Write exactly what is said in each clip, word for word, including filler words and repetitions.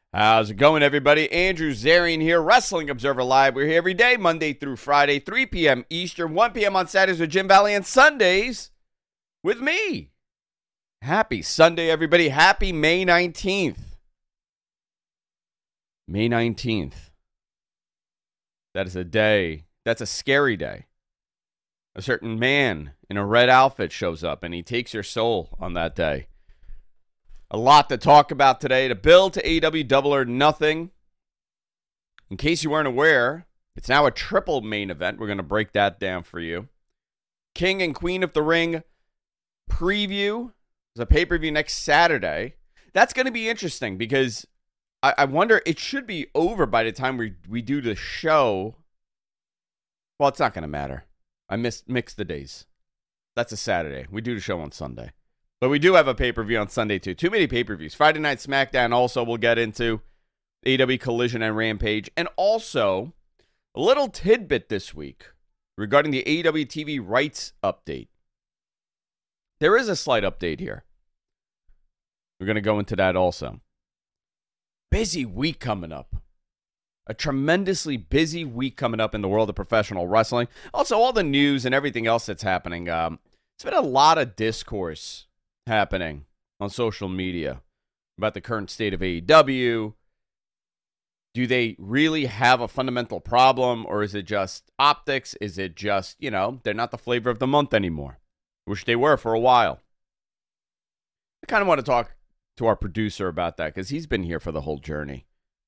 How's it going, everybody? Andrew Zarian here, Wrestling Observer Live. We're here every day, Monday through Friday, three p.m. Eastern, one p.m. on Saturdays with Jim Valley, and Sundays with me. Happy Sunday, everybody. Happy May nineteenth. May nineteenth. That is a day. That's a scary day. A certain man in a red outfit shows up, and he takes your soul on that day. A lot to talk about today. To build to A E W Double or Nothing. In case you weren't aware, it's now a triple main event. We're going to break that down for you. King and Queen of the Ring preview. There's a pay-per-view next Saturday. That's going to be interesting because I, I wonder, it should be over by the time we, we do the show. Well, it's not going to matter. I missed mixed the days. That's a Saturday. We do the show on Sunday. But we do have a pay-per-view on Sunday, too. Too many pay-per-views. Friday Night SmackDown also we'll get into. A E W Collision and Rampage. And also, a little tidbit this week regarding the A E W T V rights update. There is a slight update here. We're going to go into that also. Busy week coming up. A tremendously busy week coming up in the world of professional wrestling. Also, all the news and everything else that's happening. Um, it's been a lot of discourse happening on social media about the current state of A E W. Do they really have a fundamental problem, or is it just optics? Is it just, you know, they're not the flavor of the month anymore, which they were for a while? I kind of want to talk to our producer about that because he's been here for the whole journey.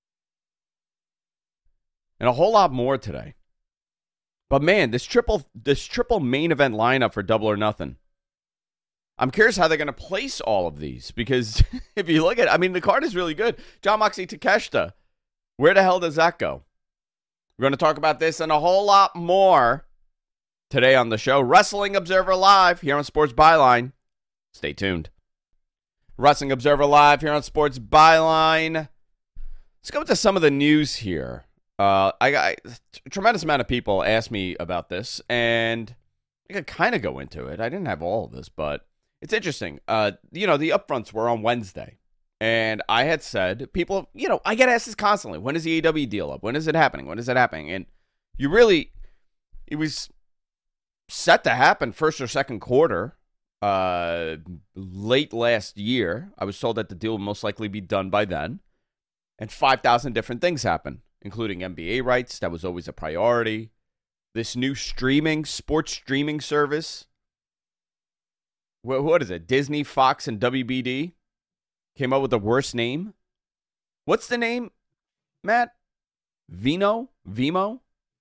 And a whole lot more today. But man, this triple this triple main event lineup for Double or Nothing. I'm curious how they're going to place all of these, because if you look at it, I mean, the card is really good. Jon Moxley Takeshita. Where the hell does that go? We're going to talk about this and a whole lot more today on the show. Wrestling Observer Live here on Sports Byline. Stay tuned. Wrestling Observer Live here on Sports Byline. Let's go into some of the news here. Uh, I got a tremendous amount of people asked me about this, and I could kind of go into it. I didn't have all of this, but it's interesting. Uh, you know, the upfronts were on Wednesday, and I had said, people, you know, I get asked this constantly. When is the A E W deal up? When is it happening? When is it happening? And you really, it was set to happen first or second quarter, uh, late last year. I was told that the deal would most likely be done by then, and five thousand different things happened, including N B A rights. That was always a priority. This new streaming, sports streaming service. What, what is it? Disney, Fox, and W B D came up with the worst name. What's the name, Matt? Vino? Vimo?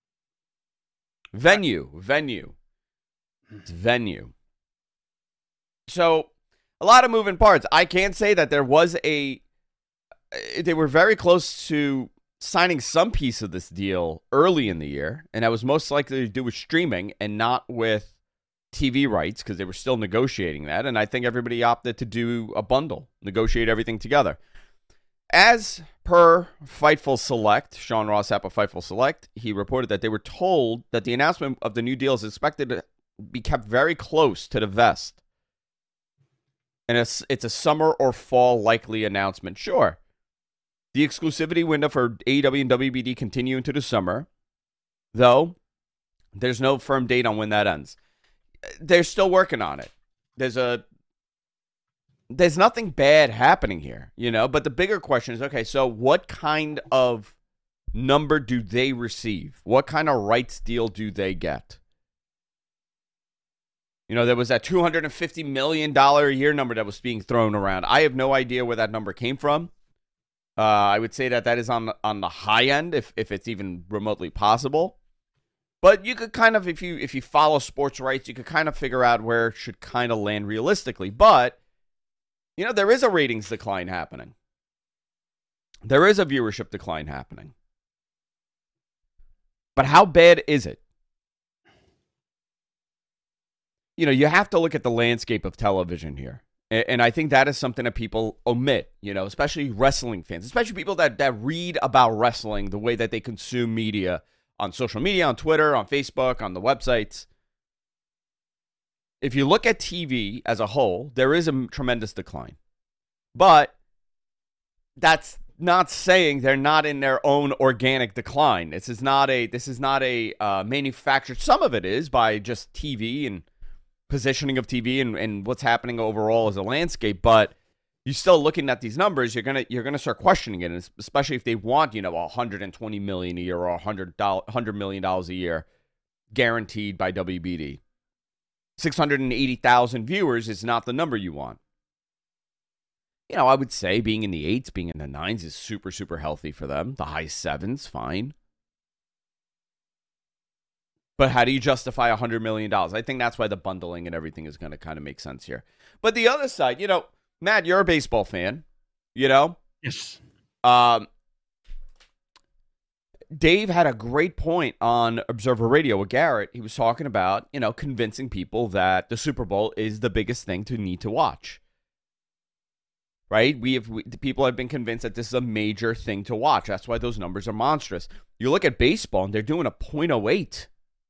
Venue. Venue. It's Venue. So, a lot of moving parts. I can say that there was a... They were very close to signing some piece of this deal early in the year, and that was most likely to do with streaming and not with T V rights, because they were still negotiating that, and I think everybody opted to do a bundle, negotiate everything together. As per Fightful Select, Sean Ross Sapp of Fightful Select, he reported that they were told that the announcement of the new deal is expected to be kept very close to the vest, and it's, it's a summer or fall likely announcement. Sure. The exclusivity window for A E W and W B D continue into the summer, though there's no firm date on when that ends. They're still working on it. There's a there's nothing bad happening here, you know, but the bigger question is, okay, so what kind of number do they receive? What kind of rights deal do they get? You know, there was that two hundred fifty million dollars a year number that was being thrown around. I have no idea where that number came from. Uh, I would say that that is on, on the high end, if, if it's even remotely possible. But you could kind of, if you if you follow sports rights, you could kind of figure out where it should kind of land realistically. But, you know, there is a ratings decline happening. There is a viewership decline happening. But how bad is it? You know, you have to look at the landscape of television here. And I think that is something that people omit, you know, especially wrestling fans, especially people that, that read about wrestling the way that they consume media on social media, on Twitter, on Facebook, on the websites. If you look at T V as a whole, there is a tremendous decline. But that's not saying they're not in their own organic decline. This is not a this is not a uh, manufactured. Some of it is by just T V and positioning of T V and, and what's happening overall as a landscape. But you're still looking at these numbers. You're gonna you're gonna start questioning it, especially if they want you know one hundred twenty million dollars a year or one hundred one hundred million dollars a year guaranteed by W B D. six hundred eighty thousand viewers is not the number you want. You know, I would say being in the eights, being in the nines is super, super healthy for them. The high sevens, fine. But how do you justify one hundred million dollars? I think that's why the bundling and everything is going to kind of make sense here. But the other side, you know, Matt, you're a baseball fan, you know? Yes. Um, Dave had a great point on Observer Radio with Garrett. He was talking about, you know, convincing people that the Super Bowl is the biggest thing to need to watch. Right? We have we, people have been convinced that this is a major thing to watch. That's why those numbers are monstrous. You look at baseball, and they're doing a point oh eight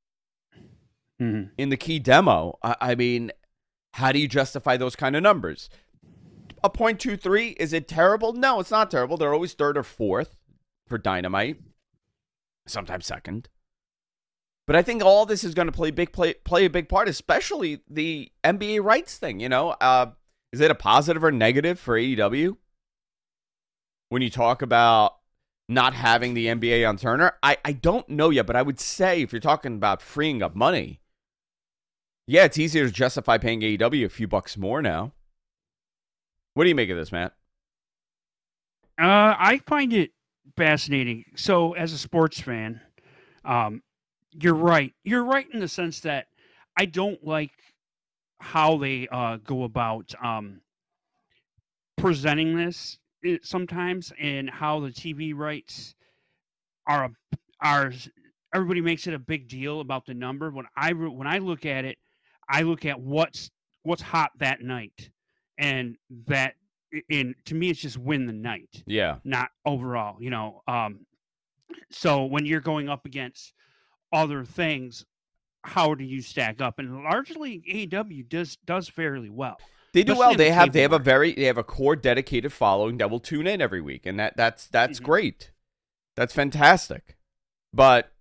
mm-hmm. in the key demo. I, I mean, how do you justify those kind of numbers? A point two three, is it terrible? No, it's not terrible. They're always third or fourth for Dynamite, sometimes second. But I think all this is going to play big play play a big part, especially the N B A rights thing. You know. Uh, Is it a positive or negative for A E W when you talk about not having the N B A on Turner? I, I don't know yet, but I would say if you're talking about freeing up money, yeah, it's easier to justify paying A E W a few bucks more now. What do you make of this, Matt? Uh, I find it fascinating. So as a sports fan, um, you're right. You're right in the sense that I don't like how they uh, go about um, presenting this sometimes, and how the T V rights are are everybody makes it a big deal about the number. When I when I look at it, I look at what's what's hot that night, and that in to me it's just win the night, yeah, not overall. You know, um, so when you're going up against other things, how do you stack up? And largely A E W does does fairly well. They do well. They the have they have a very they have a core dedicated following that will tune in every week, and that that's that's mm-hmm. great. That's fantastic. But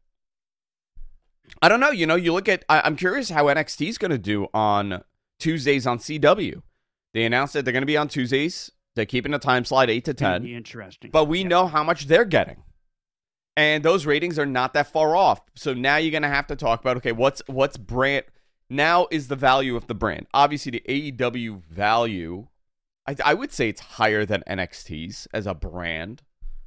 I don't know. You know, you look at. I, I'm curious how N X T is going to do on Tuesdays on C W. They announced that they're going to be on Tuesdays. They're keeping the time slot eight to ten. Be interesting. But we yeah. know how much they're getting. And those ratings are not that far off. So now you're going to have to talk about, okay, what's what's brand now is the value of the brand. Obviously, the A E W value, I, I would say it's higher than N X T's as a brand.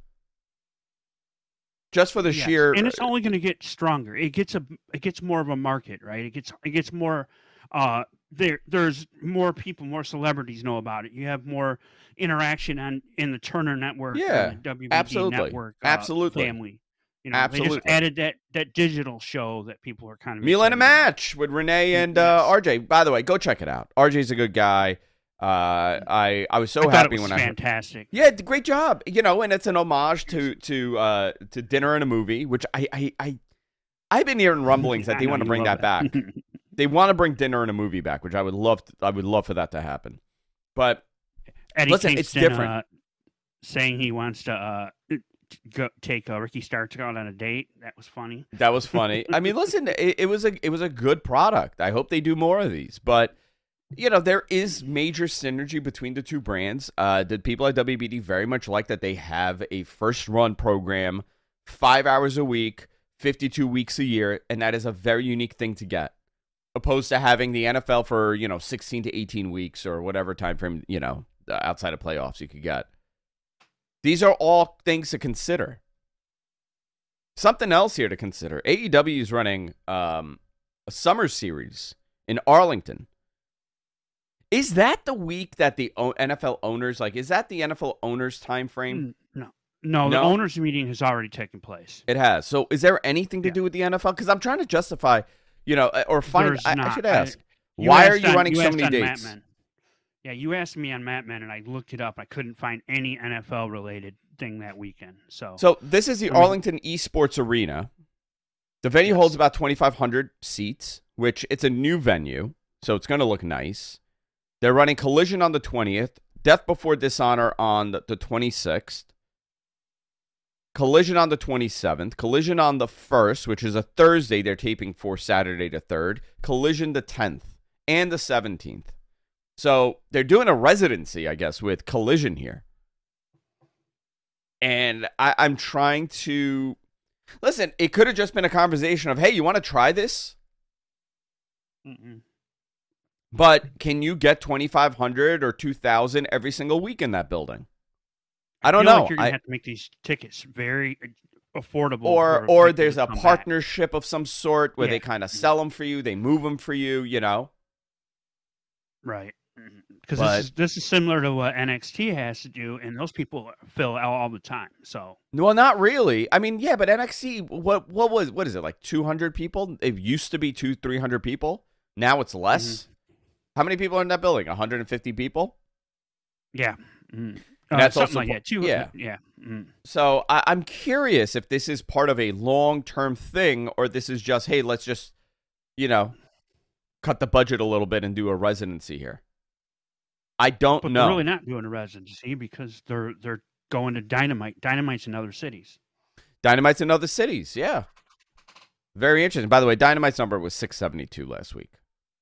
Just for the yes. sheer, and it's only going to get stronger. It gets a, it gets more of a market, right? It gets, it gets more. Uh, there, there's more people, more celebrities know about it. You have more interaction on in the Turner Network, yeah, and the W B D absolutely. Network, uh, absolutely, family. You know, absolutely. They just added that that digital show that people are kind of Meal and a Match with Renee and uh, R J. By the way, go check it out. R J's a good guy. Uh, I I was so I happy it was when fantastic. I heard, yeah, great job. You know, and it's an homage to to uh, to Dinner and a Movie, which I I, I I've been hearing rumblings that they want to bring that, that back. They want to bring Dinner and a Movie back, which I would love. To, I would love for that to happen. But Eddie listen, Kingston, it's different. Uh, saying he wants to uh, go take uh, Ricky Starks out on a date. That was funny. That was funny. I mean, listen, it, it was a it was a good product. I hope they do more of these. But you know, there is major synergy between the two brands. Uh, the people at W B D very much like that they have a first run program, five hours a week, fifty-two weeks a year, and that is a very unique thing to get. Opposed to having the N F L for, you know, sixteen to eighteen weeks or whatever time frame, you know, outside of playoffs you could get. These are all things to consider. Something else here to consider. A E W is running um, a summer series in Arlington. Is that the week that the N F L owners, like, is that the N F L owners time frame? No. No, the no? owners meeting has already taken place. It has. So is there anything to yeah. do with the N F L? Because I'm trying to justify... You know, or find. I, I should ask. I, Why are you on, running you so many dates? Yeah, you asked me on Mat Men, and I looked it up. I couldn't find any N F L related thing that weekend. So, so this is the I mean, Arlington Esports Arena. The venue yes. holds about twenty-five hundred seats, which it's a new venue, so it's going to look nice. They're running Collision on the twentieth, Death Before Dishonor on the, the twenty-sixth, Collision on the twenty-seventh. Collision on the first, which is a Thursday. They're taping for Saturday the third. Collision the tenth and the seventeenth. So they're doing a residency, I guess, with Collision here. And I, I'm trying to... Listen, it could have just been a conversation of, hey, you want to try this? Mm-mm. But can you get twenty-five hundred or two thousand every single week in that building? I don't feel know. Like you're gonna I, have to make these tickets very affordable, or for or people there's to a come back. partnership of some sort where Yeah. they kind of sell them for you, they move them for you, you know. Right? Because But- this is this is similar to what N X T has to do, and those people fill out all the time. So Well, not really. I mean, yeah, but N X T, what what was what is it like? Two hundred people? It used to be two, three hundred people. Now it's less. Mm-hmm. How many people are in that building? One hundred and fifty people. yeah, mm. And Uh, that's something also like po- that. Two, yeah. yeah. Mm. So I, I'm curious if this is part of a long-term thing, or this is just, hey, let's just, you know, cut the budget a little bit and do a residency here. I don't But know. they're really not doing a residency because they're they're going to Dynamite. Dynamite's in other cities. Dynamite's in other cities, yeah. Very interesting. By the way, Dynamite's number was six seventy-two last week.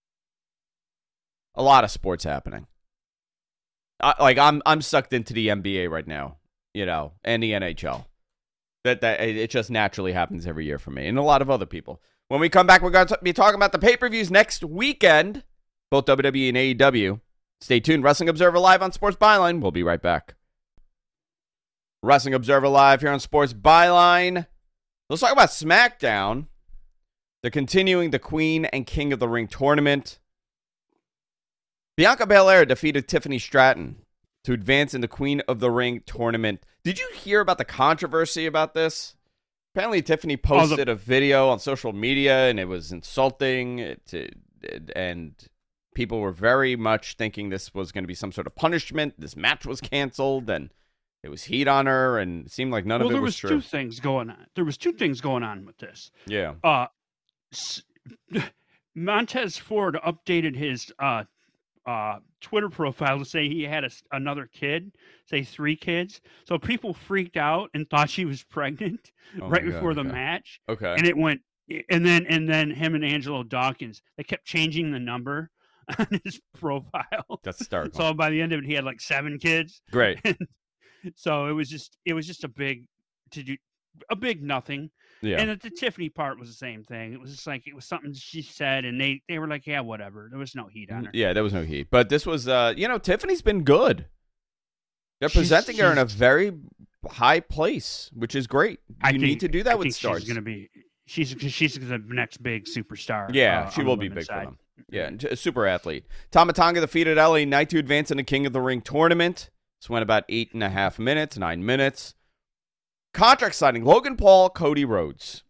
A lot of sports happening. I, like I'm, I'm sucked into the N B A right now, you know, and the N H L. That that it just naturally happens every year for me, and a lot of other people. When we come back, we're going to be talking about the pay-per-views next weekend, both W W E and A E W. Stay tuned. Wrestling Observer Live on Sports Byline. We'll be right back. Wrestling Observer Live here on Sports Byline. Let's talk about SmackDown. They're continuing the Queen and King of the Ring tournament. Bianca Belair defeated Tiffany Stratton to advance in the Queen of the Ring tournament. Did you hear about the controversy about this? Apparently, Tiffany posted oh, the- a video on social media, and it was insulting, it, it, and people were very much thinking this was going to be some sort of punishment. This match was canceled, and it was heat on her, and it seemed like none well, of it there was, was true. two things going on. There was two things going on with this. Yeah. Uh, s- Montez Ford updated his uh, uh, Twitter profile to say he had a, another kid, say three kids. So people freaked out and thought she was pregnant Oh right my God, before the okay. match. Okay. And it went, and then and then him and Angelo Dawkins, they kept changing the number on his profile. That's hysterical. So by the end of it, he had like seven kids. Great. So it was just it was just a big to do a big nothing. Yeah. And the Tiffany part was the same thing. It was just like it was something she said, and they they were like, yeah, whatever. There was no heat on her. Yeah, there was no heat. But this was, uh, you know, Tiffany's been good. They're She's- presenting her in a she's- very high place, which is great. You I need think- to do that I with think stars. She's gonna be she's she's the next big superstar. Yeah, uh, she on will the be women's big for side. them. Yeah, and a super athlete. Tama Tonga defeated L A Knight to advance in the King of the Ring tournament. This went about eight and a half minutes, nine minutes. Contract signing: Logan Paul, Cody Rhodes.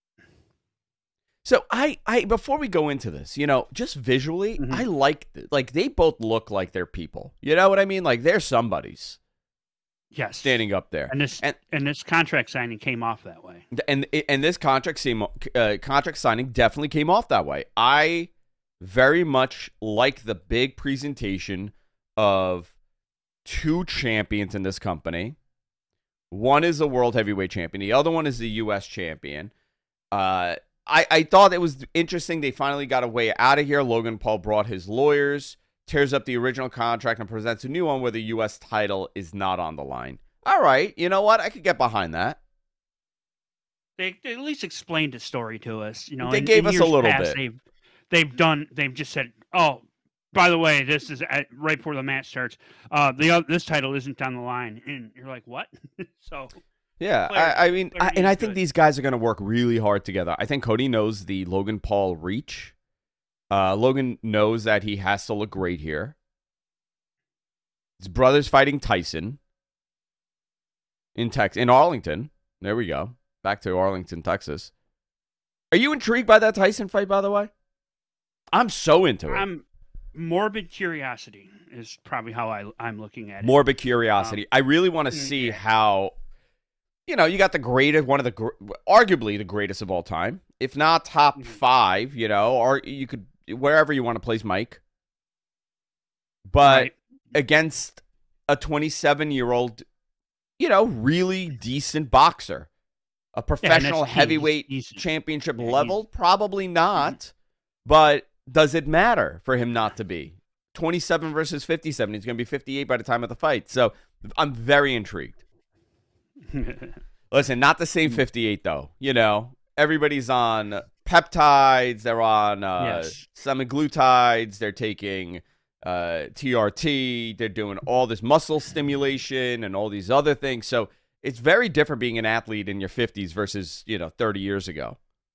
So I, I before we go into this, you know, just visually, Mhm. I like like they both look like they're people. You know what I mean? Like they're somebody's Yes, standing up there. and this And- and, this contract signing came off that way. and and this contract seem, uh, contract signing definitely came off that way. I very much like the big presentation of two champions in this company. One is the world heavyweight champion. The other one is the U S champion. Uh, I, I thought it was interesting. They finally got a way out of here. Logan Paul brought his lawyers, tears up the original contract, and presents a new one where the U S title is not on the line. All right. You know what? I could get behind that. They, they at least explained the story to us. You know, They in- gave in us a years little past, bit. They've they've done. They've just said, oh. By the way, this is at, right before the match starts. Uh, the oth- this title isn't on the line, and you're like, "What?" So Yeah, Clarity- I, I mean, I, clarity and is I think good. these guys are going to work really hard together. I think Cody knows the Logan Paul reach. Uh, Logan knows that he has to look great here. His brother's fighting Tyson in Tex in Arlington. There we go. Back to Arlington, Texas. Are you intrigued by that Tyson fight, by the way? I'm so into it. I'm morbid curiosity is probably how I I'm looking at it. Morbid curiosity. I really want to mm, see yeah. how, you know, you got the greatest, one of the, gr- arguably the greatest of all time, if not top Mhm. five, you know, or you could, wherever you want to place Mike. But Right. against a twenty-seven-year-old, you know, really decent boxer. A professional yeah, he's, heavyweight he's, he's, championship yeah, level? Probably not. Mm-hmm. But does it matter for him not to be? twenty-seven versus fifty-seven. He's going to be fifty-eight by the time of the fight. So I'm very intrigued. Listen, not the same fifty-eight, though. You know, everybody's on peptides. They're on uh, yes. semaglutides. They're taking uh, T R T. They're doing all this muscle stimulation and all these other things. So it's very different being an athlete in your fifties versus, you know, thirty years ago.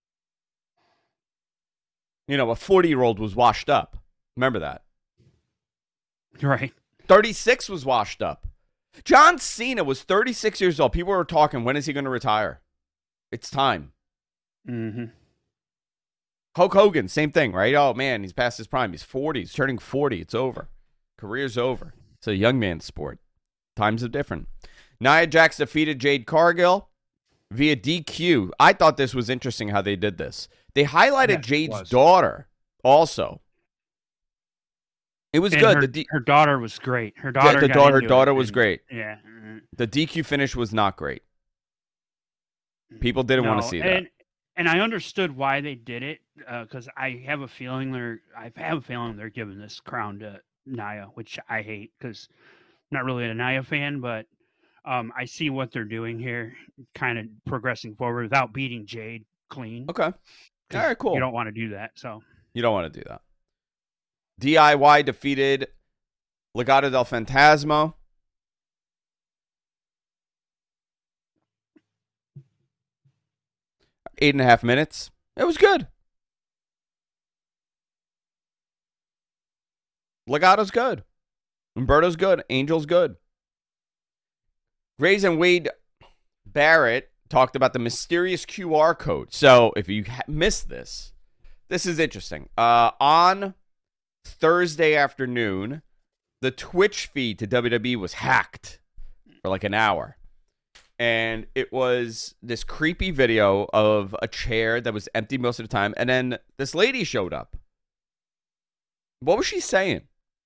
You know, a forty-year-old was washed up. Remember that. Right. thirty-six was washed up. John Cena was thirty-six years old. People were talking, when is he going to retire? It's time. Mm-hmm. Hulk Hogan, same thing, right? Oh, man, he's past his prime. He's forty. He's turning forty. It's over. Career's over. It's a young man's sport. Times are different. Nia Jax defeated Jade Cargill via D Q. I thought this was interesting how they did this. They highlighted yes, Jade's daughter also. It was and good. Her, the D- her daughter was great. Her daughter, the, the got daughter, her into daughter it was and, great. Yeah. Mm-hmm. The D Q finish was not great. People didn't no, want to see that. And, and I understood why they did it because uh, I have a feeling they're. I have a feeling they're giving this crown to Nia, which I hate because I'm not really a Nia fan, but um, I see what they're doing here, kind of progressing forward without beating Jade clean. Okay. All right, cool. You don't want to do that, so you don't want to do that. D I Y defeated Legado del Fantasma. Eight and a half minutes. It was good. Legado's good. Umberto's good. Angel's good. Grays and Wade Barrett talked about the mysterious Q R code. So if you ha- missed this, this is interesting. Uh, on Thursday afternoon, the Twitch feed to W W E was hacked for like an hour. And it was this creepy video of a chair that was empty most of the time. And then this lady showed up. What was she saying?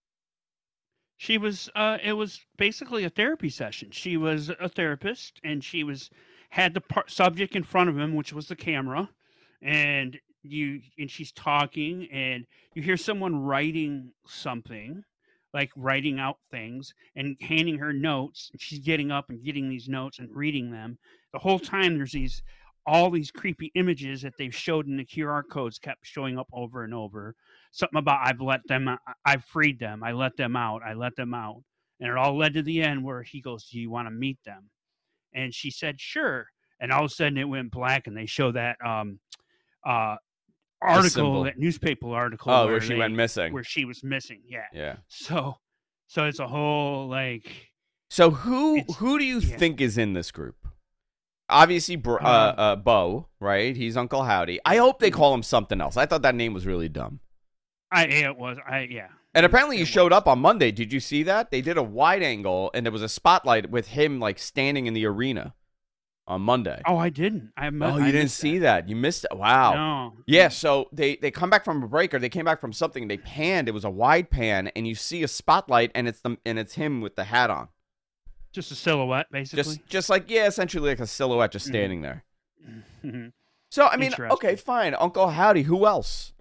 She was, uh, it was basically a therapy session. She was a therapist and she was, had the par- subject in front of him, which was the camera. And you, and she's talking and you hear someone writing something, like writing out things and handing her notes. She's getting up and getting these notes and reading them. The whole time there's these, all these creepy images that they've showed in the Q R codes kept showing up over and over. Something about I've let them, I've freed them. I let them out. I let them out. And it all led to the end where he goes, do you want to meet them? And she said, sure. And all of a sudden it went black and they show that um, uh, article, that newspaper article. Oh, where, where she they, went missing. Where she was missing. Yeah. Yeah. So, so it's a whole like. So who who do you yeah. think is in this group? Obviously, uh, uh, Bo, right? He's Uncle Howdy. I hope they call him something else. I thought that name was really dumb. I it was I yeah. And apparently he showed up on Monday. Did you see that? They did a wide angle and there was a spotlight with him like standing in the arena on Monday. Oh, I didn't. I Oh, you I didn't see that. that. You missed it. Wow. No. Yeah, so they they come back from a break or they came back from something. They panned. It was a wide pan and you see a spotlight and it's the and it's him with the hat on. Just a silhouette, basically. Just just like yeah, essentially like a silhouette just standing there. Mm-hmm. So I mean, okay, fine. Uncle Howdy. Who else?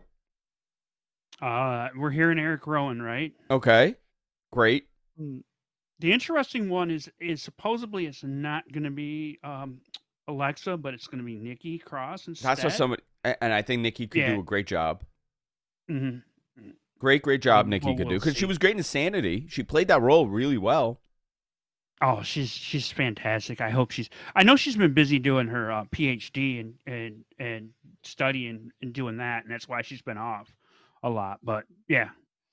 Uh, we're hearing Eric Rowan, right? Okay, great. The interesting one is is supposedly it's not going to be um, Alexa, but it's going to be Nikki Cross instead. That's what somebody, and I think Nikki could yeah. do a great job. Mm-hmm. Great, great job Nikki well, could we'll do because see. she was great in Sanity. She played that role really well. Oh, she's she's fantastic. I hope she's. I know she's been busy doing her uh, P H D and and and studying and doing that, and that's why she's been off a lot. But yeah,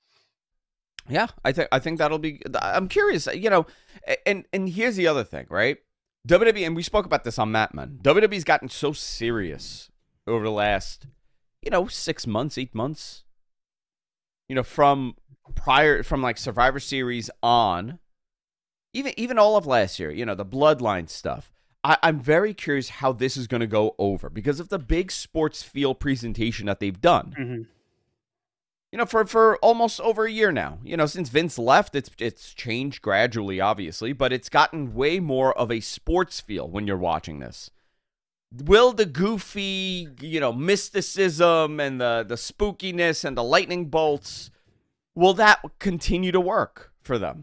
yeah, I think I think that'll be. I'm curious, you know, and and here's the other thing, right? W W E, and we spoke about this on Matman. W W E's gotten so serious over the last, you know, six months, eight months. You know, from prior, from like Survivor Series on. Even even all of last year, you know, the Bloodline stuff. I, I'm very curious how this is going to go over because of the big sports feel presentation that they've done. mm-hmm. You know, for, for almost over a year now. You know, since Vince left, it's it's changed gradually, obviously, but it's gotten way more of a sports feel when you're watching this. Will the goofy, you know, mysticism and the, the spookiness and the lightning bolts, will that continue to work for them?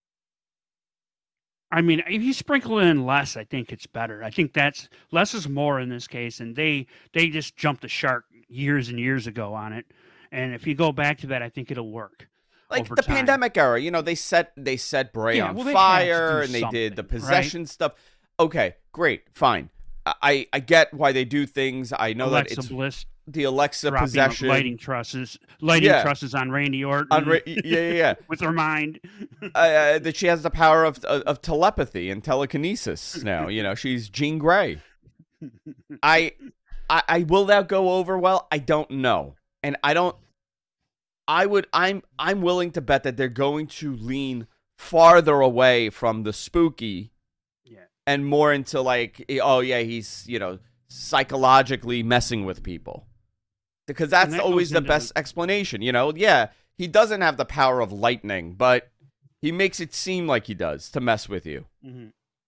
I mean, if you sprinkle in less, I think it's better. I think that's less is more in this case, and they they just jumped the shark years and years ago on it. And if you go back to that, I think it'll work. Like the time. pandemic era, you know, they set they set Bray yeah, on well, fire and they did the possession right? stuff. Okay, great, fine. I, I get why they do things. I know Alexa that it's Bliss the Alexa possession, lighting trusses, lighting yeah. trusses on Randy Orton. On Ra- yeah, yeah, yeah. with her mind. uh, uh, that she has the power of, of of telepathy and telekinesis now. You know, she's Jean Grey. I, I, I will that go over well? I don't know, and I don't. I would. I'm. I'm willing to bet that they're going to lean farther away from the spooky, yeah, and more into like, oh yeah, he's you know psychologically messing with people, because that's that always the into... best explanation. You know, yeah, he doesn't have the power of lightning, but he makes it seem like he does to mess with you. Mm-hmm.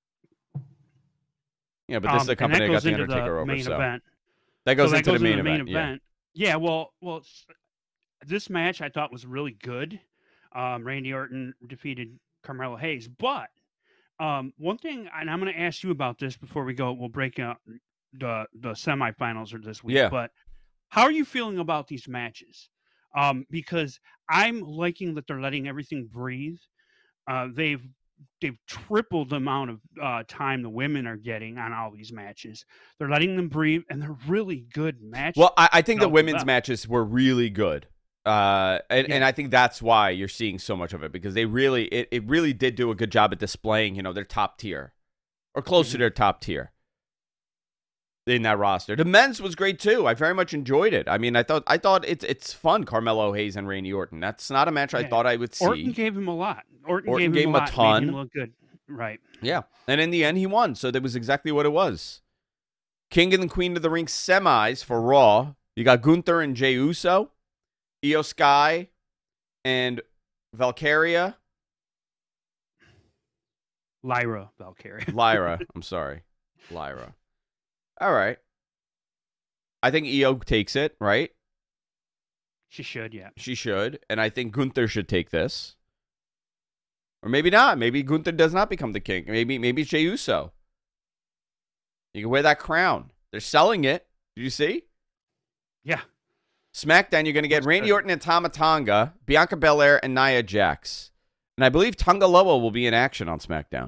Yeah, but this um, is a company that, that got the Undertaker the over, so event. that goes so that into goes the main, into the main event. event. Yeah. yeah, well, well. This match I thought was really good. Um, Randy Orton defeated Carmelo Hayes. But um, one thing, and I'm going to ask you about this before we go, we'll break out the, the semifinals or this week. Yeah. But how are you feeling about these matches? Um, because I'm liking that they're letting everything breathe. Uh, they've they've tripled the amount of uh, time the women are getting on all these matches. They're letting them breathe, and they're really good matches. Well, I, I think the women's matches were really good. Uh, and, yeah. and I think that's why you're seeing so much of it, because they really, it, it really did do a good job at displaying, you know, their top tier or close mm-hmm. to their top tier in that roster. The men's was great too. I very much enjoyed it. I mean, I thought, I thought it's, it's fun. Carmelo Hayes and Randy Orton. That's not a match yeah. I thought I would see. Orton gave him a lot. Orton, Orton gave him gave a, a ton. Made him look good. Right. Yeah. And in the end, he won. So that was exactly what it was. King and the Queen of the Ring semis for Raw. You got Gunther and Jey Uso. Io Sky and Valkyria. Lyra Valkyria. Lyra. I'm sorry. Lyra. All right. I think Io takes it, right? She should, yeah. She should. And I think Gunther should take this. Or maybe not. Maybe Gunther does not become the king. Maybe maybe it's Jey Uso. You can wear that crown. They're selling it. Did you see? Yeah. SmackDown, you're going to get Randy Orton and Tama Tonga, Bianca Belair, and Nia Jax. And I believe Tonga Loa will be in action on SmackDown.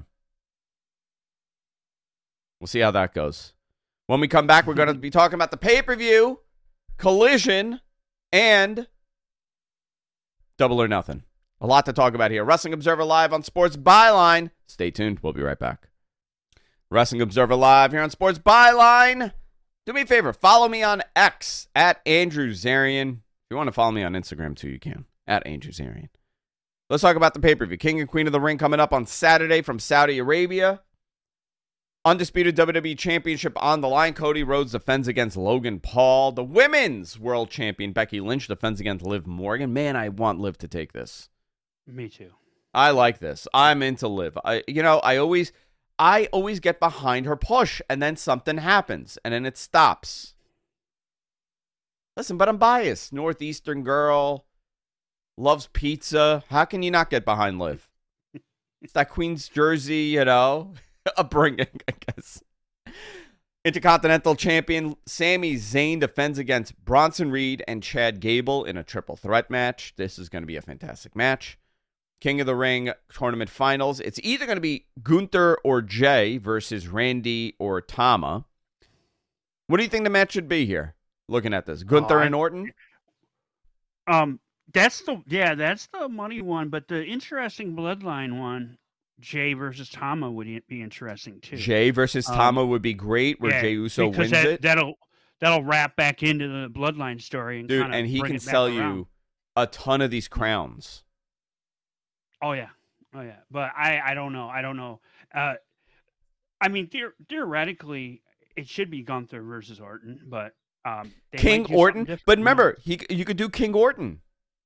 We'll see how that goes. When we come back, we're going to be talking about the pay-per-view, Collision, and Double or Nothing. A lot to talk about here. Wrestling Observer Live on Sports Byline. Stay tuned. We'll be right back. Wrestling Observer Live here on Sports Byline. Do me a favor, follow me on X at Andrew Zarian. If you want to follow me on Instagram too, you can, at Andrew Zarian. Let's talk about the pay-per-view. King and Queen of the Ring coming up on Saturday from Saudi Arabia. Undisputed W W E Championship on the line. Cody Rhodes defends against Logan Paul. The Women's World Champion Becky Lynch defends against Liv Morgan. Man, I want Liv to take this. Me too. I like this. I'm into Liv. I, you know, I always... I always get behind her push, and then something happens, and then it stops. Listen, but I'm biased. Northeastern girl, loves pizza. How can you not get behind Liv? It's that Queen's jersey, you know, upbringing, I guess. Intercontinental Champion Sami Zayn defends against Bronson Reed and Chad Gable in a triple threat match. This is going to be a fantastic match. King of the Ring tournament finals. It's either going to be Gunther or Jay versus Randy or Tama. What do you think the match should be here? Looking at this, Gunther uh, and Orton. Um, that's the yeah, that's the money one. But the interesting bloodline one, Jay versus Tama, would be interesting too. Jay versus um, Tama would be great, where yeah, Jey Uso wins that, it. That'll that'll wrap back into the bloodline story, and dude, and he can sell around. you a ton of these crowns. Oh yeah, oh yeah, but I, I don't know, I don't know. Uh, I mean, theor- theoretically, it should be Gunther versus Orton, but um, King Orton. But remember, he you could do King Orton.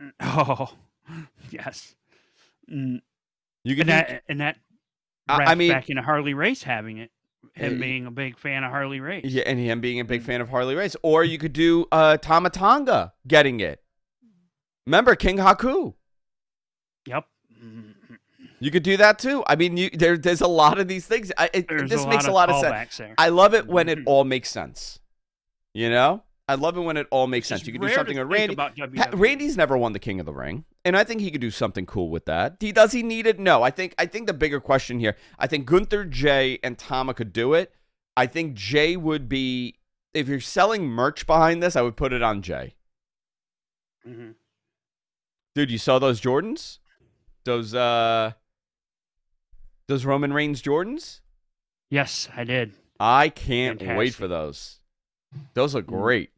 Oh, yes. Mm. You could And do, that, and that I, wraps I mean, back into Harley Race having it. Him Uh, being a big fan of Harley Race. yeah, and him being a big Mm. fan of Harley Race. Or you could do uh, Tama Tonga getting it. Remember King Haku? Yep. Mm. You could do that too. I mean, you, there, there's a lot of these things. I, it, There's this a makes lot a lot of of sense. callbacks there. I love it when it Mhm. all makes sense. You know? I love it when it all makes It's sense. You could rare do to something with think Randy. about W Ha- W E. Randy's never won the King of the Ring, and I think he could do something cool with that. He, does he need it? No. I think I think the bigger question here, I think Gunther, Jay, and Tama could do it. I think Jay would be, if you're selling merch behind this, I would put it on Jay. Mhm. Dude, you saw those Jordans? Those uh those Roman Reigns Jordans? Yes, I did. I can't wait Fantastic. for those. Those look great.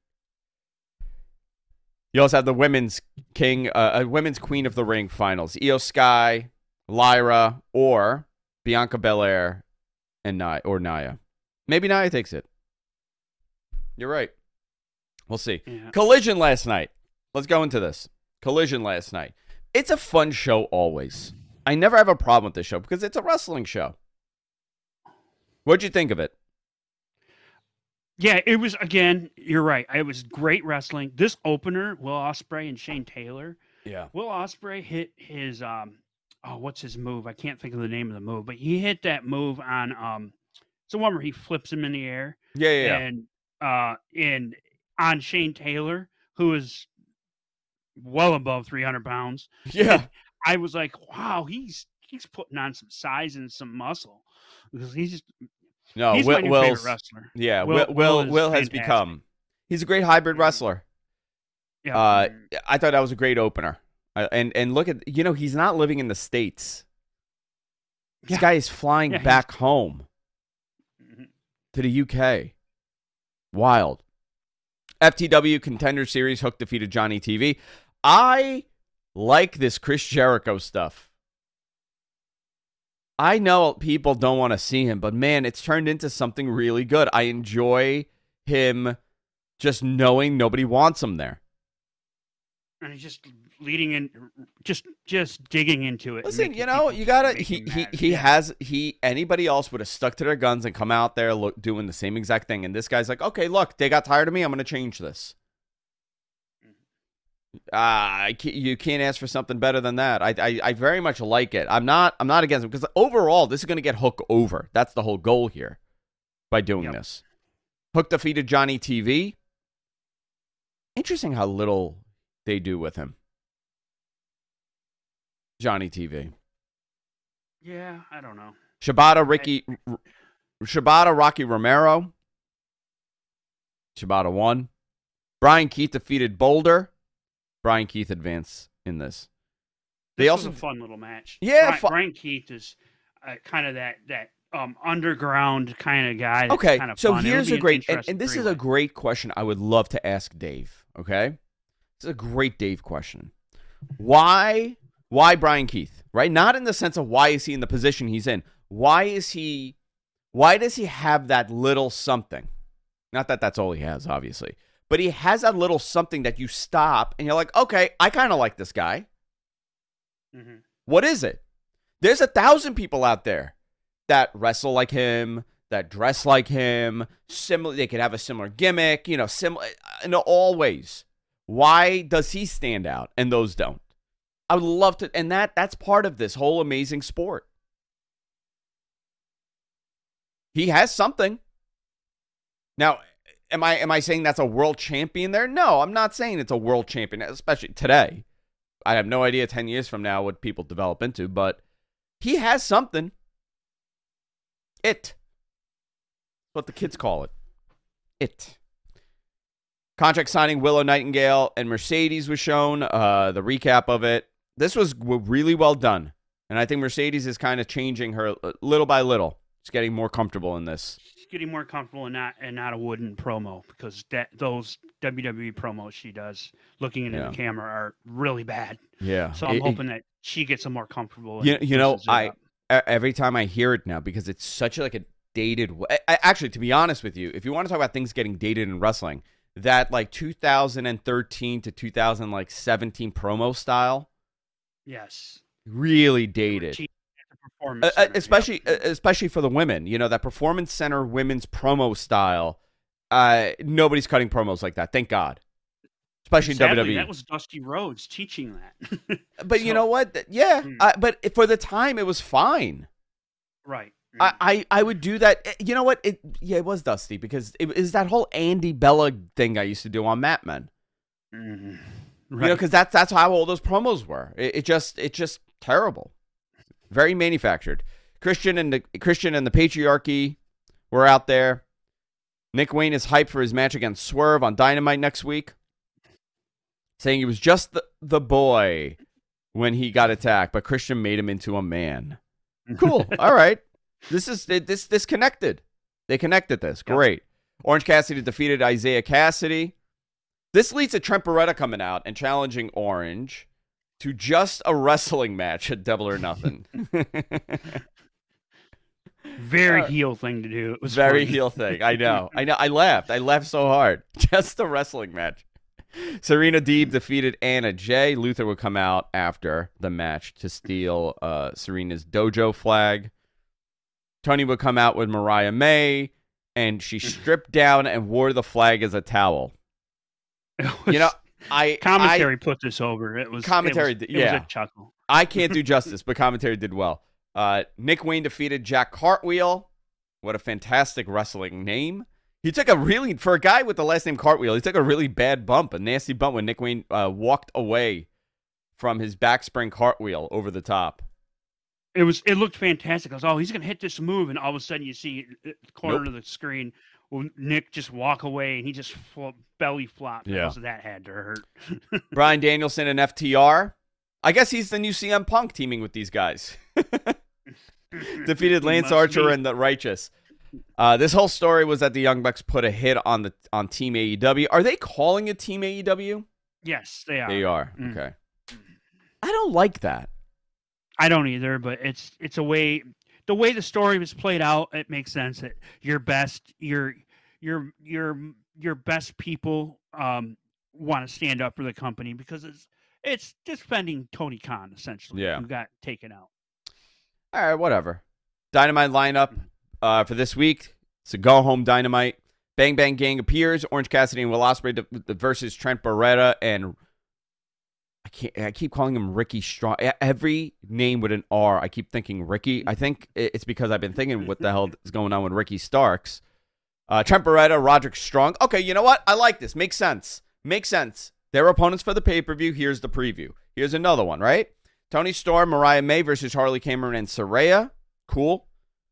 You also have the women's king, uh, uh, women's queen of the ring finals: Io Sky, Lyra, or Bianca Belair, and Nia or Nia. Maybe Nia takes it. You're right. We'll see. Yeah. Collision last night. Let's go into this. Collision last night. It's a fun show always. I never have a problem with this show because it's a wrestling show. What'd you think of it? Yeah, it was, again, you're right. It was great wrestling. This opener, Will Ospreay and Shane Taylor. Yeah. Will Ospreay hit his um oh, what's his move? I can't think of the name of the move, but he hit that move on um it's the one where he flips him in the air. Yeah, yeah, yeah. And uh and on Shane Taylor, who is well above three hundred pounds. Yeah. I was like, wow, he's he's putting on some size and some muscle. Because he's just No, he's Will, my new Will's, favorite wrestler. Yeah, Will- Will, Will, Will is Will has fantastic. become. He's a great hybrid wrestler. Yeah. Uh, I thought that was a great opener. Uh, and and look at, you know, he's not living in the States. This Yeah. guy is flying Yeah, he's- back home Mhm. to the U K. Wild. F T W Contender Series, Hook defeated Johnny T V. I like this Chris Jericho stuff. I know people don't want to see him, but man, it's turned into something really good. I enjoy him just knowing nobody wants him there. and he's just leading in, just just digging into it. and Listen, making you know, people- you gotta. making He he mad. he Yeah. has he. Anybody else would have stuck to their guns and come out there look, doing the same exact thing. And this guy's like, okay, look, they got tired of me. I'm gonna change this. Ah, I can't, you can't ask for something better than that. I, I I very much like it. I'm not I'm not against him because overall this is gonna get Hook over. That's the whole goal here by doing Yep. this. Hook defeated Johnny T V. Interesting how little they do with him. Johnny T V. Yeah, I don't know. Shibata, Ricky, R- Shibata, Rocky Romero. Shibata won. Brian Keith defeated Boulder. Brian Keith advanced in this. They This also, was a fun little match. Yeah, Brian, fu- Brian Keith is uh, kind of that that um underground kind of guy. That's okay. kind of So fun. It'll here's be a an great, and, interesting and this is three-way. a great question. I would love to ask Dave. Okay, this is a great Dave question. Why, why Brian Keith? Right? Not in the sense of why is he in the position he's in. Why is he? Why does he have that little something? Not that that's all he has, obviously. But he has that little something that you stop and you're like, okay, I kind of like this guy. Mhm. What is it? There's a thousand people out there that wrestle like him, that dress like him, similar. They could have a similar gimmick, you know, similar in all ways. Why does he stand out and those don't? I would love to, and that that's part of this whole amazing sport. He has something. Now, am I am I saying that's a world champion there? No, I'm not saying it's a world champion, especially today. I have no idea ten years from now what people develop into, but he has something. It. What the kids call it. It. Contract signing Willow Nightingale and Mercedes was shown. Uh, the recap of it. This was w- really well done. And I think Mercedes is kind of changing her uh, little by little. She's getting more comfortable in this. She's getting more comfortable and not and not a wooden promo because that those W W E promos she does looking into Yeah. the camera are really bad. Yeah. So I'm It- it- hoping that she gets some more comfortable. and You, you know, loosens it I up. e- every time I hear it now, because it's such like a dated. w- I- I- Actually, to be honest with you, if you want to talk about things getting dated in wrestling, that like two thousand thirteen to two thousand seventeen promo style. Yes. Really dated. Uh, uh, especially yep. uh, especially for the women. You know, that Performance Center women's promo style. Uh, nobody's cutting promos like that. Thank God. Especially Sadly, in W W E. That was Dusty Rhodes teaching that. But so, you know what? Yeah. Hmm. Uh, but for the time, it was fine. Right. I, I, I would do that. You know what? It yeah, it was Dusty because it is that whole Andy Bella thing I used to do on Mat Men. Mm-hmm. Right. You know, because that's that's how all those promos were. It, it just it just terrible, very manufactured. Christian and the Christian and the Patriarchy were out there. Nick Wayne is hyped for his match against Swerve on Dynamite next week, saying he was just the, the boy when he got attacked, but Christian made him into a man. Cool. All right. This is this this connected. They connected this. Great. Yep. Orange Cassidy defeated Isaiah Cassidy. This leads to Trent Beretta coming out and challenging Orange to just a wrestling match at Double or Nothing. Very uh, heel thing to do. It was very funny. heel thing. I know. I know. I laughed. I laughed so hard. Just a wrestling match. Serena Deeb defeated Anna Jay. Luther would come out after the match to steal uh, Serena's dojo flag. Tony would come out with Mariah May, and she stripped down and wore the flag as a towel. Was, you know, I commentary I, put this over. It was commentary. It was, yeah, it was a chuckle. I can't do justice, but commentary did well. Uh, Nick Wayne defeated Jack Cartwheel. What a fantastic wrestling name. He took a really, for a guy with the last name Cartwheel, he took a really bad bump, a nasty bump when Nick Wayne uh, walked away from his backspring cartwheel over the top. It was. It looked fantastic. I was, oh, he's going to hit this move, and all of a sudden you see the corner nope. of the screen, well, Nick just walk away, and he just fl- belly flopped. Yeah. So that had to hurt. Bryan Danielson and F T R. I guess he's the new C M Punk teaming with these guys. Defeated Lance Archer be. and the Righteous. Uh, this whole story was that the Young Bucks put a hit on the on Team A E W. Are they calling it Team A E W? Yes, they are. They are. Mm. Okay. I don't like that. I don't either, but it's it's a way the way the story was played out. It makes sense that your best your your your your best people um, want to stand up for the company because it's it's defending Tony Khan essentially. Yeah, who got taken out. All right, whatever. Dynamite lineup uh, for this week. It's a go home Dynamite. Bang Bang Gang appears. Orange Cassidy and Will Ospreay versus Trent Beretta and. I can't. I keep calling him Ricky Strong. Every name with an R, I keep thinking Ricky. I think it's because I've been thinking what the hell is going on with Ricky Starks. Uh, Trent Beretta, Roderick Strong. Okay, you know what? I like this. Makes sense. Makes sense. Their opponents for the pay-per-view. Here's the preview. Here's another one, right? Tony Storm, Mariah May versus Harley Cameron and Saraya. Cool.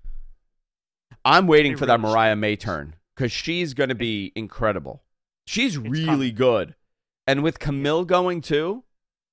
I'm waiting for that Mariah May turn because she's going to be incredible. She's really good. And with Camille going too.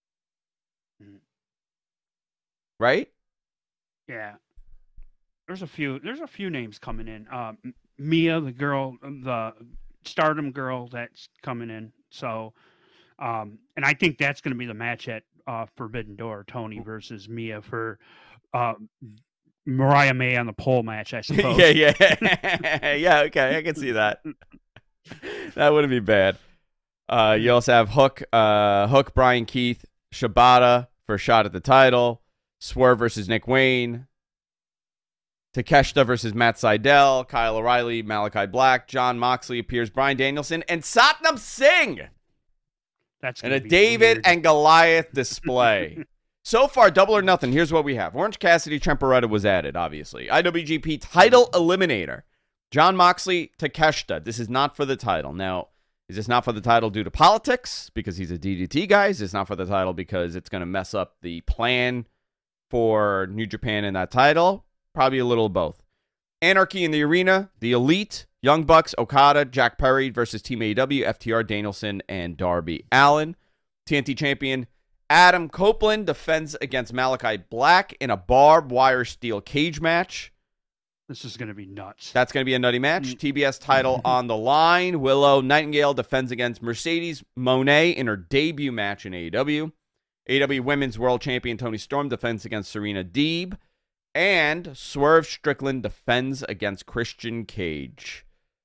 Right? Yeah. There's a few. There's a few names coming in. Uh, Mia, the girl, the Stardom girl that's coming in. So, um, and I think that's going to be the match at uh, Forbidden Door. Tony versus Mia for uh, Mariah May on the pole match, I suppose. yeah, yeah, yeah. Okay, I can see that. That wouldn't be bad. Uh, you also have Hook, uh, Hook, Brian Keith, Shibata for a shot at the title. Swerve versus Nick Wayne. Takeshita versus Matt Sydal. Kyle O'Reilly, Malachi Black. John Moxley appears. Bryan Danielson and Satnam Singh. That's and a David weird. and Goliath display. So far, Double or Nothing. Here's what we have. Orange Cassidy, Trent Beretta was added, obviously. I W G P title eliminator. John Moxley, Takeshita. This is not for the title. Now, is this not for the title due to politics? Because he's a D D T guy? Is this not for the title because it's going to mess up the plan for New Japan in that title? Probably a little of both. Anarchy in the Arena, The Elite, Young Bucks, Okada, Jack Perry versus Team A E W, F T R, Danielson, and Darby Allin. T N T champion Adam Copeland defends against Malachi Black in a barbed wire steel cage match. This is going to be nuts. That's going to be a nutty match. T B S title on the line. Willow Nightingale defends against Mercedes Moné in her debut match in A E W. A E W Women's World Champion Toni Storm defends against Serena Deeb. And Swerve Strickland defends against Christian Cage.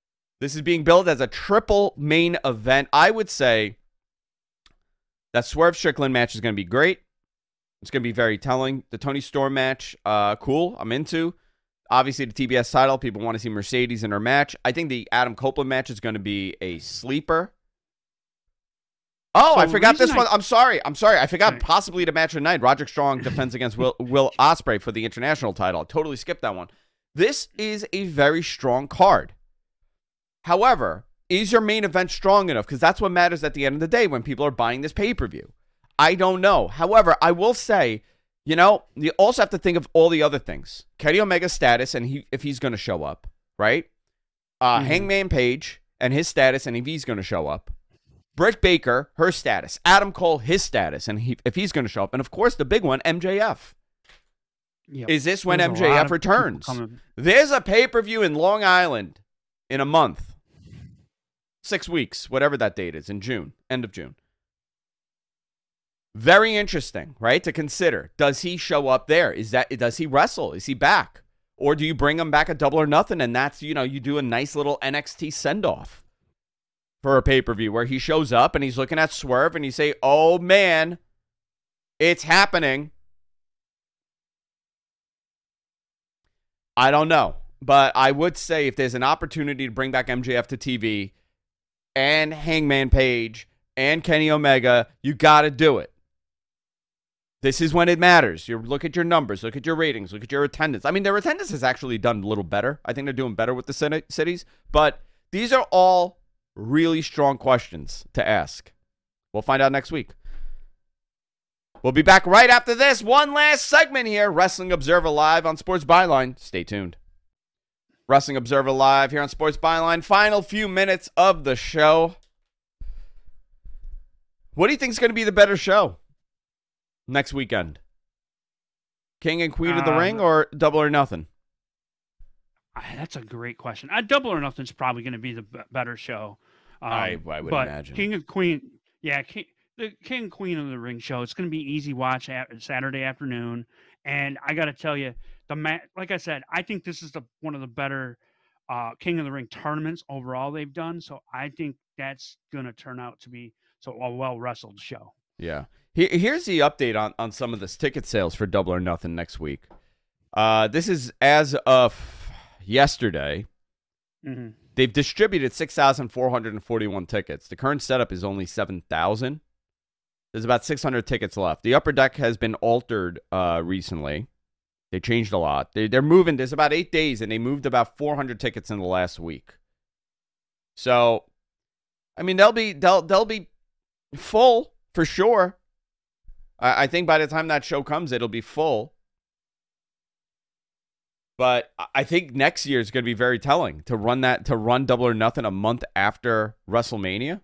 This is being billed as a triple main event. I would say that Swerve Strickland match is going to be great. It's going to be very telling. The Tony Storm match, uh, cool. I'm into. Obviously, the T B S title, people want to see Mercedes in her match. I think the Adam Copeland match is going to be a sleeper. Oh, so I forgot this I... one. I'm sorry. I'm sorry. I forgot right. possibly the match of the night. Roderick Strong defends against Will, Will Ospreay for the international title. I totally skipped that one. This is a very strong card. However, is your main event strong enough? Because that's what matters at the end of the day when people are buying this pay-per-view. I don't know. However, I will say, you know, you also have to think of all the other things. Kenny Omega's status and he, if he's going to show up, right? Uh, mm-hmm. Hangman Page and his status and if he's going to show up. Britt Baker, her status. Adam Cole, his status and he, if he's going to show up. And, of course, the big one, M J F. Yep. Is this when There's M J F returns? There's a pay-per-view in Long Island in a month. Six weeks, whatever that date is, in June, end of June. Very interesting, right, to consider. Does he show up there? Is that does he wrestle? Is he back? Or do you bring him back at Double or Nothing and that's, you know, you do a nice little N X T send-off for a pay-per-view where he shows up and he's looking at Swerve and you say, oh, man, it's happening. I don't know. But I would say if there's an opportunity to bring back M J F to T V and Hangman Page and Kenny Omega, you got to do it. This is when it matters. You look at your numbers, look at your ratings, look at your attendance. I mean, their attendance has actually done a little better. I think they're doing better with the cities. But these are all really strong questions to ask. We'll find out next week. We'll be back right after this. One last segment here. Wrestling Observer Live on Sports Byline. Stay tuned. Wrestling Observer Live here on Sports Byline. Final few minutes of the show. What do you think is going to be the better show next weekend? King and Queen um, of the Ring or Double or Nothing? That's a great question. Uh, Double or Nothing is probably going to be the b- better show. Um, I, I would but imagine. King and Queen, yeah, King, the King and Queen of the Ring show. It's going to be easy watch at Saturday afternoon. And I got to tell you, the ma- like I said, I think this is the one of the better uh, King of the Ring tournaments overall they've done. So I think that's going to turn out to be so a well-wrestled show. Yeah. Here's the update on, on some of this ticket sales for Double or Nothing next week. Uh, this is as of yesterday. Mm-hmm. They've distributed six thousand four hundred forty-one tickets. The current setup is only seven thousand. There's about six hundred tickets left. The upper deck has been altered uh, recently. They changed a lot. They, they're moving. There's about eight days, and they moved about four hundred tickets in the last week. So, I mean, they'll be they'll they'll be full for sure. I, I think by the time that show comes, it'll be full. But I think next year is going to be very telling to run that to run Double or Nothing a month after WrestleMania.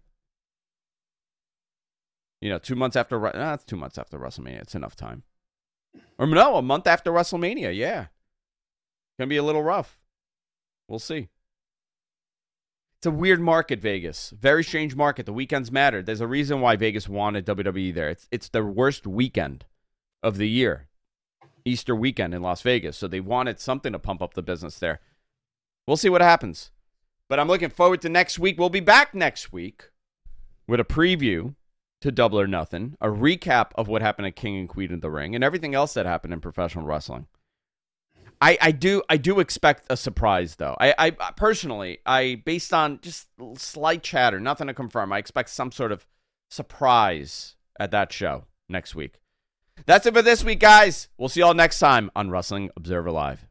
You know, two months after, nah, that's two months after WrestleMania. It's enough time. Or no, a month after WrestleMania. Yeah. Going to be a little rough. We'll see. It's a weird market, Vegas. Very strange market. The weekends matter. There's a reason why Vegas wanted W W E there. It's, it's the worst weekend of the year. Easter weekend in Las Vegas. So they wanted something to pump up the business there. We'll see what happens. But I'm looking forward to next week. We'll be back next week with a preview to Double or Nothing, a recap of what happened at King and Queen of the Ring, and everything else that happened in professional wrestling. I, I do I do expect a surprise, though. I, I personally, I based on just slight chatter, nothing to confirm, I expect some sort of surprise at that show next week. That's it for this week, guys. We'll see y'all next time on Wrestling Observer Live.